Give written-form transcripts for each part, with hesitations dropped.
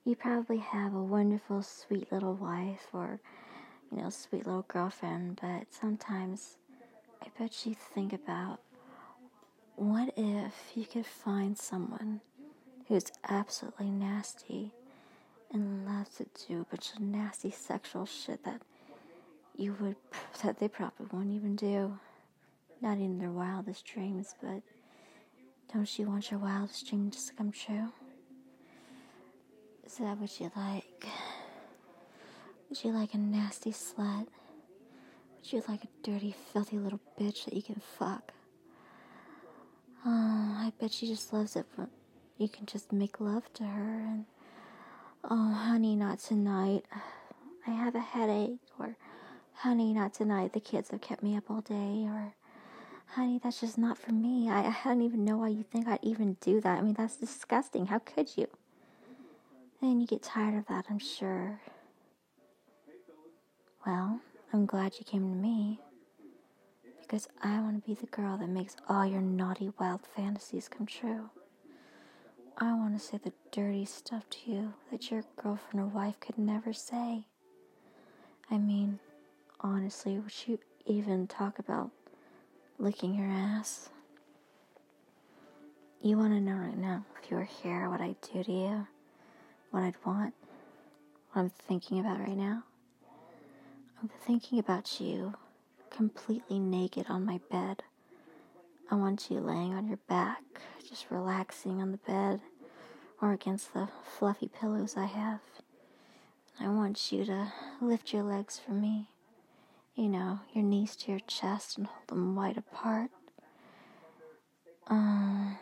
You probably have a wonderful, sweet little wife or, sweet little girlfriend, but sometimes I bet you think about, what if you could find someone who's absolutely nasty and loves to do a bunch of nasty sexual shit that they probably won't even do. Not in their wildest dreams, but don't you want your wildest dreams to come true? Is that what you like? Would you like a nasty slut? Would you like a dirty, filthy little bitch that you can fuck? Oh, I bet she just loves it when you can just make love to her and, oh, honey, not tonight. I have a headache. Or, honey, not tonight. The kids have kept me up all day. Or, honey, that's just not for me. I don't even know why you think I'd even do that. I mean, that's disgusting. How could you? And you get tired of that, I'm sure. Well, I'm glad you came to me, because I want to be the girl that makes all your naughty, wild fantasies come true. I want to say the dirty stuff to you that your girlfriend or wife could never say. I mean, honestly, would you even talk about licking your ass? You want to know right now, if you were here, what I'd do to you, what I'd want, what I'm thinking about right now? I'm thinking about you completely naked on my bed. I want you laying on your back, just relaxing on the bed or against the fluffy pillows I have. I want you to lift your legs for me. Your knees to your chest and hold them wide apart. And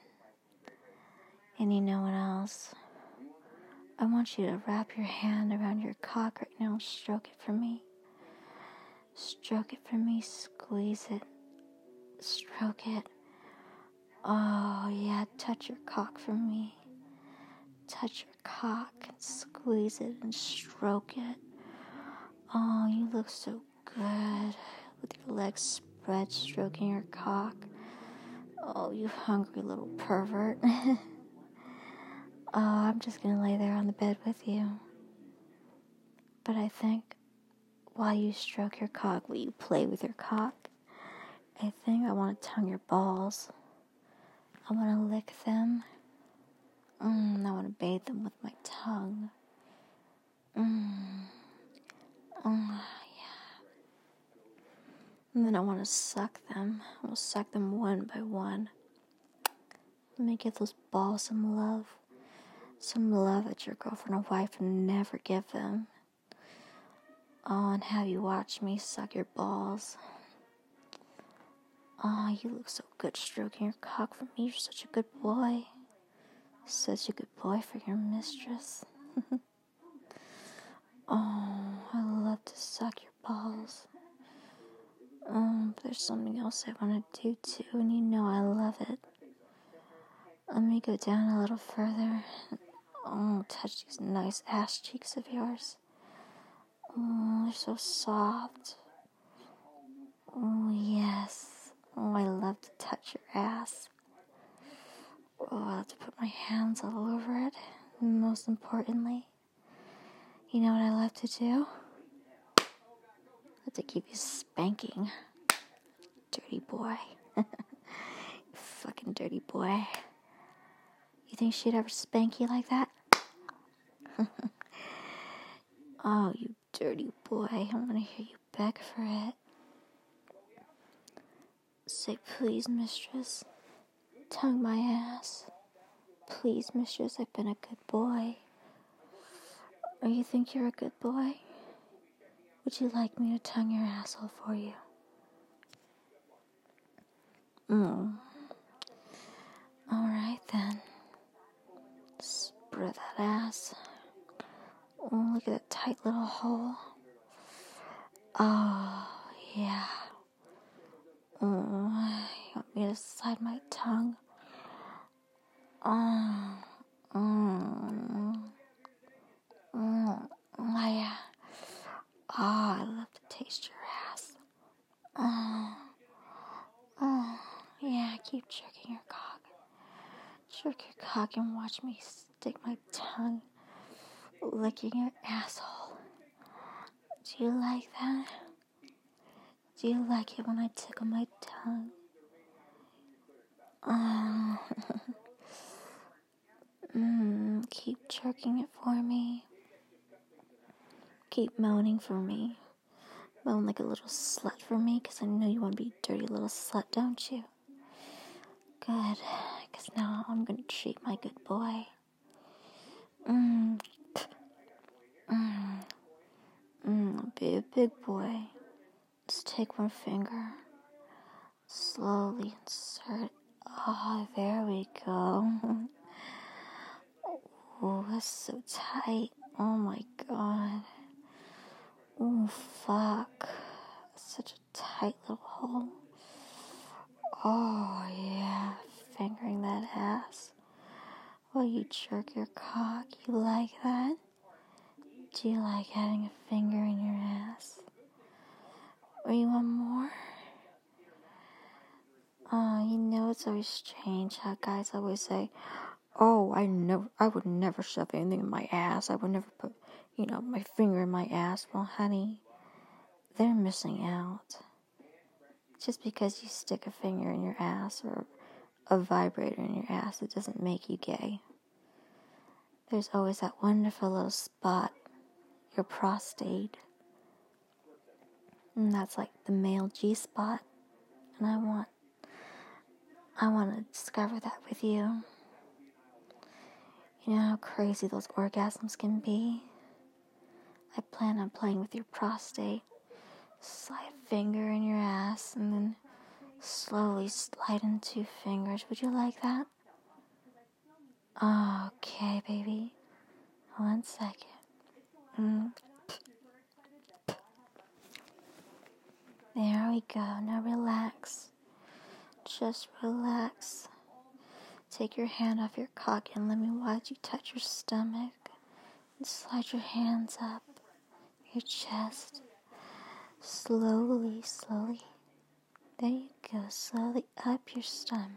you know what else? I want you to wrap your hand around your cock right now and stroke it for me. Stroke it for me, squeeze it, stroke it. Oh, yeah, touch your cock for me. Touch your cock and squeeze it and stroke it. Oh, you look so good with your legs spread, stroking your cock. Oh, you hungry little pervert. Oh, I'm just gonna lay there on the bed with you. But I think while you stroke your cock, while you play with your cock, I think I want to tongue your balls. I want to lick them. I want to bathe them with my tongue. Yeah. And then I want to suck them. I will suck them one by one. Let me give those balls some love. Some love that your girlfriend or wife would never give them. Oh, and have you watch me suck your balls. Oh, you look so good stroking your cock for me. You're such a good boy. Such a good boy for your mistress. Oh, I love to suck your balls. Oh, but there's something else I want to do too, and you know I love it. Let me go down a little further. Oh, touch these nice ass cheeks of yours. Oh, they're so soft. Oh, yes. Oh, I love to touch your ass. Oh, I love to put my hands all over it. And most importantly, you know what I love to do? I love to keep you spanking. Dirty boy. Fucking dirty boy. You think she'd ever spank you like that? Oh, you dirty boy. I want to hear you beg for it. Say, please, mistress. Tongue my ass. Please, mistress, I've been a good boy. Or you think you're a good boy? Would you like me to tongue your asshole for you? Alright then. Spread that ass. Oh, look at that tight little hole. Oh, yeah. Oh, you want me to slide my tongue? Oh, yeah. Oh, I love to taste your ass. Oh, yeah, keep jerking your cock. Jerk your cock and watch me stick my tongue licking your asshole. Do you like that? Do you like it when I tickle my tongue? Keep jerking it for me. Keep moaning for me. Moan like a little slut for me, because I know you want to be a dirty little slut, don't you? Good, because now I'm going to treat my good boy. Be a big boy. Just take one finger. Slowly insert it. Oh, there we go. Oh, that's so tight. Oh my god. Oh, fuck. Such a tight little hole. Oh, yeah. Fingering that ass while you jerk your cock. You like that? Do you like having a finger in your ass? Or you want more? Oh, you know it's always strange how guys always say, oh, I would never shove anything in my ass. I would never put, my finger in my ass. Well, honey, they're missing out. Just because you stick a finger in your ass or a vibrator in your ass, it doesn't make you gay. There's always that wonderful little spot, your prostate. And that's like the male G-spot. And I want to discover that with you. You know how crazy those orgasms can be? I plan on playing with your prostate. Slide a finger in your ass and then slowly slide in 2 fingers. Would you like that? Okay, baby. 1 second. There we go. Now relax. Just relax. Take your hand off your cock and let me watch you touch your stomach. And slide your hands up your chest. Slowly. There you go. Slowly up your stomach.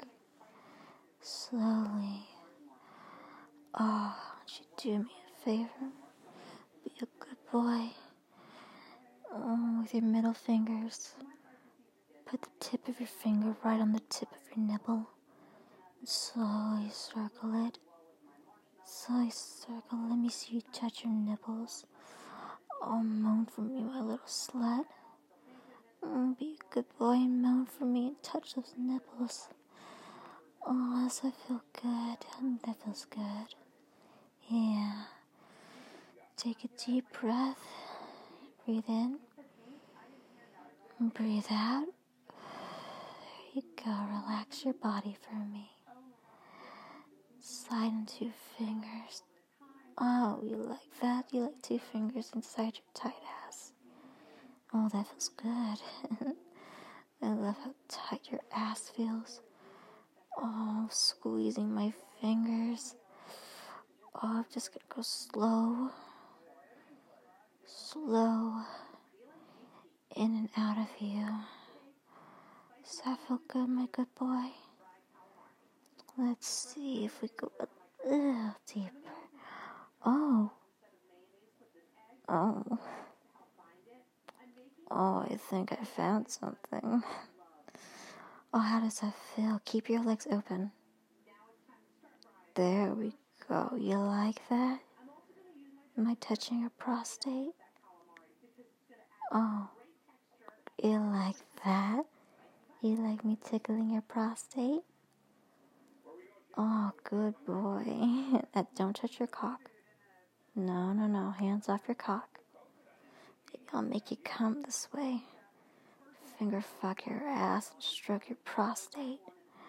Slowly. Oh, won't you do me a favor? Be a good boy. With your middle fingers. Put the tip of your finger right on the tip of your nipple. And slowly circle it. Slowly circle. Let me see you touch your nipples. Oh, moan for me, my little slut. Be a good boy and moan for me and touch those nipples. Oh, does that feel good? That feels good. Yeah. Take a deep breath. Breathe in. And breathe out. There you go. Relax your body for me. Slide in 2 fingers. Oh, you like that? You like 2 fingers inside your tight ass. Oh, that feels good. I love how tight your ass feels. Oh, squeezing my fingers. Oh, I'm just gonna go slow. Slow. In and out of you. Does that feel good, my good boy? Let's see if we go a little deeper. Oh, I think I found something. Oh, how does that feel? Keep your legs open. There we go. You like that? Am I touching your prostate? Oh, you like that? You like me tickling your prostate? Oh, good boy. Don't touch your cock. No. Hands off your cock. Maybe I'll make you come this way. Finger fuck your ass and stroke your prostate.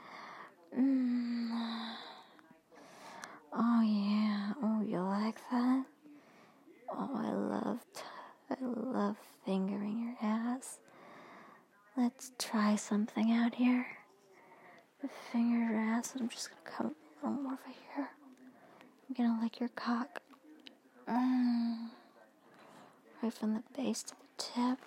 Oh, yeah. Oh, you like that? Oh, I love fingering your ass. Let's try something out here. Finger your ass. I'm just gonna come a little more over here. I'm gonna lick your cock. Right from the base to the tip.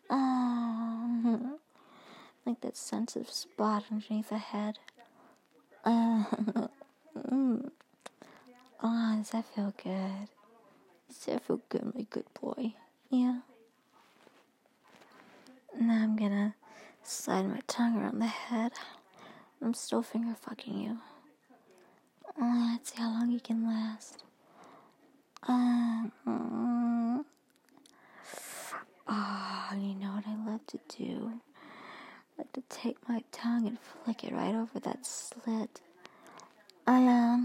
Like that sensitive spot underneath the head. Oh, does that feel good? See, I feel good, my good boy. Yeah. Now I'm gonna slide my tongue around the head. I'm still finger fucking you. Let's see how long you can last. You know what I love to do? I like to take my tongue and flick it right over that slit. Yeah,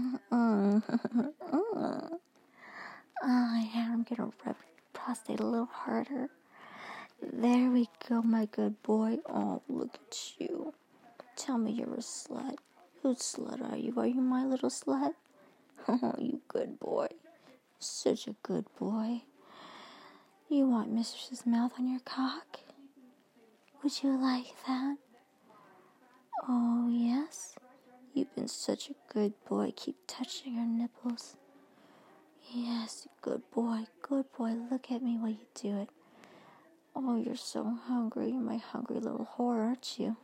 I'm gonna rub your prostate a little harder. There we go, my good boy. Oh, look at you. Tell me you're a slut. Whose slut are you? Are you my little slut? Oh, you good boy. Such a good boy. You want mistress's mouth on your cock? Would you like that? Oh, yes? You've been such a good boy. Keep touching her nipples. Yes, good boy. Good boy. Look at me while you do it. Oh, you're so hungry. You're my hungry little whore, aren't you?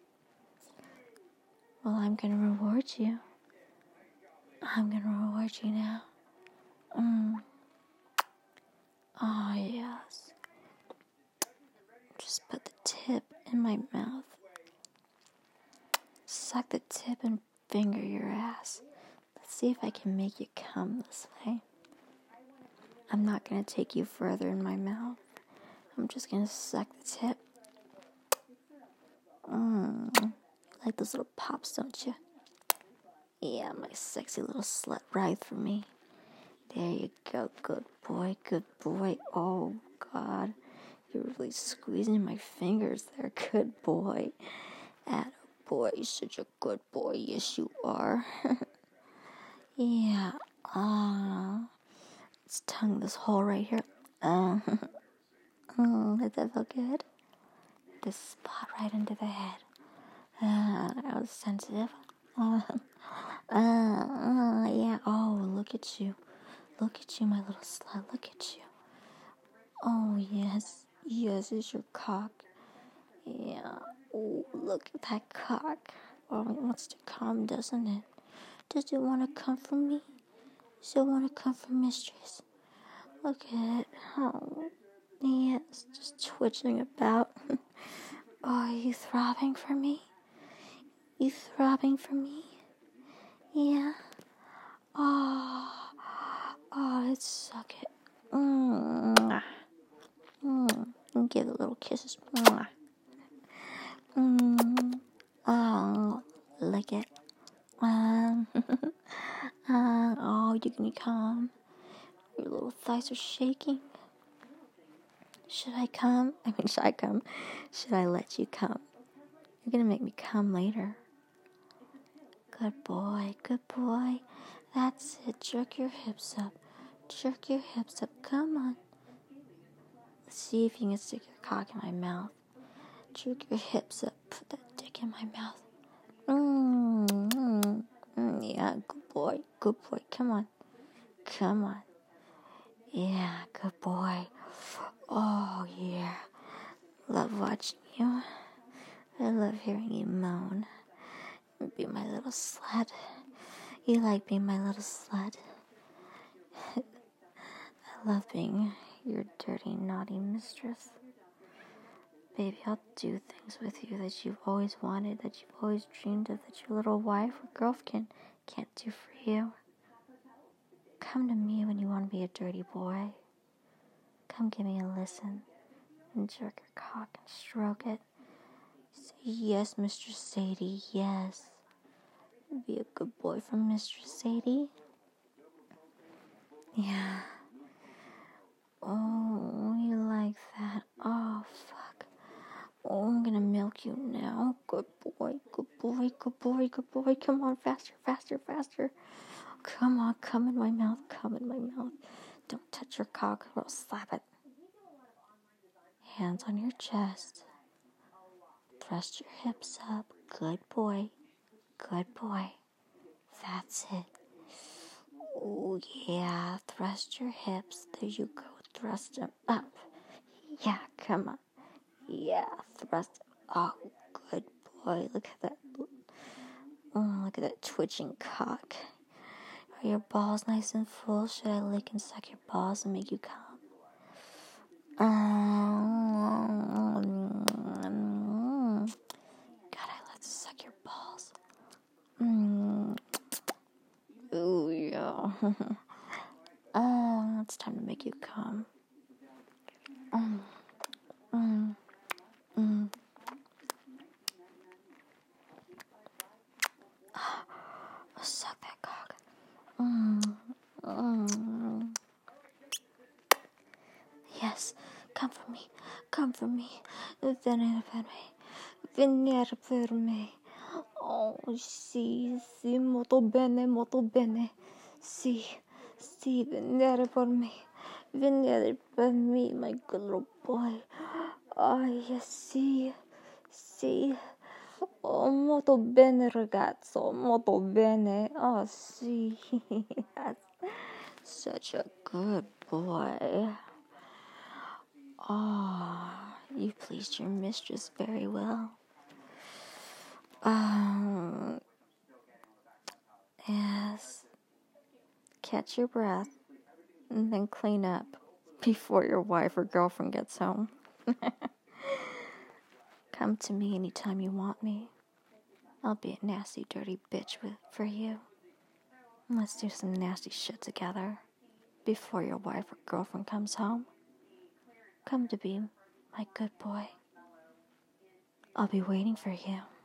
Well, I'm going to reward you. I'm going to reward you now. Oh, yes. Just put the tip in my mouth. Suck the tip and finger your ass. Let's see if I can make you come this way. I'm not going to take you further in my mouth. I'm just going to suck the tip. You like those little pops, don't you? Yeah, my sexy little slut, ride for me. There you go, good boy, good boy. Oh, God, you're really squeezing my fingers there, good boy. Attaboy, you're such a good boy, yes you are. Yeah, let's tongue this hole right here. Did that feel good? This spot right into the head. That was sensitive. Yeah, oh, look at you. Look at you, my little slut. Look at you. Oh, yes. Yes, it's your cock. Yeah. Oh, look at that cock. Oh, it wants to come, doesn't it? Does it want to come from me? Does it want to come from mistress? Look at it. Oh, yes, just twitching about. Oh, are you throbbing for me? You throbbing for me? Yeah. Oh, let's suck it. And give it little kisses. Oh, lick it. Oh, you're gonna come. Your little thighs are shaking. Should I come? Should I come? Should I let you come? You're gonna make me come later. Good boy, good boy. That's it. Jerk your hips up. Jerk your hips up. Come on. Let's see if you can stick your cock in my mouth. Jerk your hips up. Put that dick in my mouth. Yeah, good boy. Good boy. Come on. Come on. Yeah, good boy. Oh, yeah. Love watching you. I love hearing you moan. Be my little slut. You like being my little slut. I love being your dirty, naughty mistress. Baby, I'll do things with you that you've always wanted, that you've always dreamed of, that your little wife or girlfriend can't do for you. Come to me when you want to be a dirty boy. Come give me a listen and jerk your cock and stroke it. Say, yes, Mistress Sadie, yes. Be a good boy for Mistress Sadie. Yeah. Oh, you like that? Oh, fuck. Oh, I'm gonna milk you now. Good boy, good boy, good boy, good boy. Come on, faster, faster, faster. Come on, come in my mouth, come in my mouth. Don't touch your cock or I'll slap it. Hands on your chest. Thrust your hips up. Good boy, good boy. That's it. Oh, yeah, thrust your hips. There you go, thrust them up. Yeah, come on. Yeah, thrust. Oh, good boy. Look at that. Oh, look at that twitching cock. Are your balls nice and full? Should I lick and suck your balls and make you come? God, I love to suck your balls. Ooh, yeah. It's time to make you come. Suck that cock. Yes, come for me. Come for me. Venire per me. Venire per me. Oh, sì, molto bene, molto bene. Sì, venire per me. Venire per me, my good little boy. Oh, yes, sì. Oh, molto bene, ragazzo, molto bene. Oh, sì. Such a good boy. Oh, you pleased your mistress very well. Yes. Catch your breath and then clean up before your wife or girlfriend gets home. Come to me anytime you want me. I'll be a nasty, dirty bitch for you. Let's do some nasty shit together before your wife or girlfriend comes home. Come to be my good boy. I'll be waiting for you.